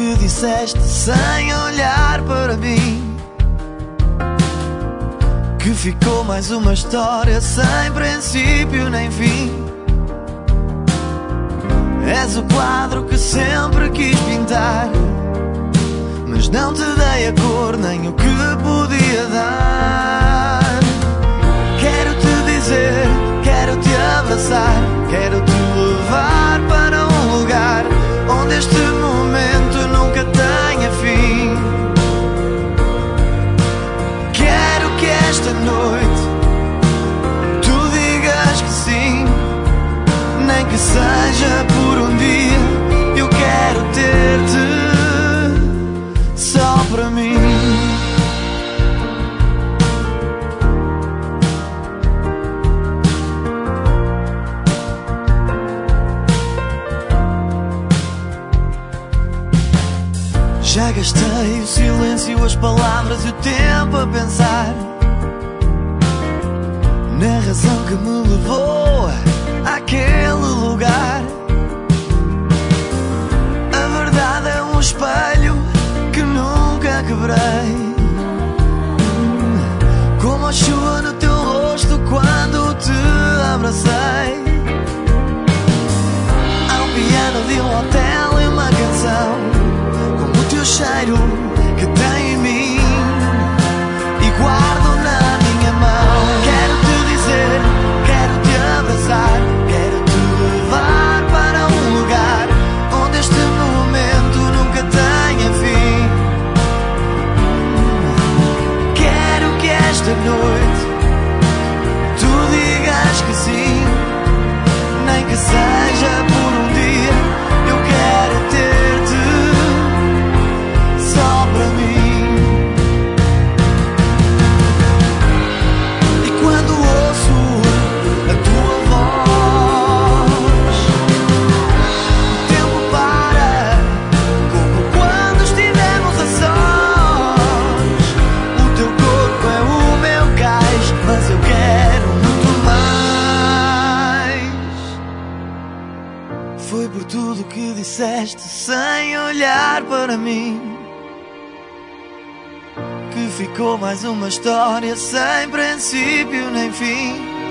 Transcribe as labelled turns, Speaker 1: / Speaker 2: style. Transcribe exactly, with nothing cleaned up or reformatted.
Speaker 1: que disseste sem olhar para mim, que ficou mais uma história sem princípio nem fim. És o quadro que sempre quis pintar, mas não te dei a cor nem o que podia dar. Quero-te dizer, quero-te abraçar, quero-te levar para um lugar onde este momento nunca tenha fim. Quero que esta noite tu digas que sim, nem que seja por um dia. Eu quero ter-te só para mim. Já gastei o silêncio, as palavras e o tempo a pensar na razão que me levou àquele lugar. A verdade é um espelho que nunca quebrei, como a chuva no teu rosto quando te abracei. Há um piano de um hotel e uma canção, o teu cheiro que tem em mim e guardo na minha mão. Quero-te dizer, quero-te abraçar, quero-te levar para um lugar onde este momento nunca tenha fim. Quero que esta noite tu digas que sim, nem que seja por um dia. Eu quero ter-te só para mim. E quando ouço a tua voz, o tempo para, como quando estivemos a sós. O teu corpo é o meu cais, mas eu quero muito mais. Foi por tudo que disseste sem olhar para mim que ficou mais uma história sem princípio nem fim.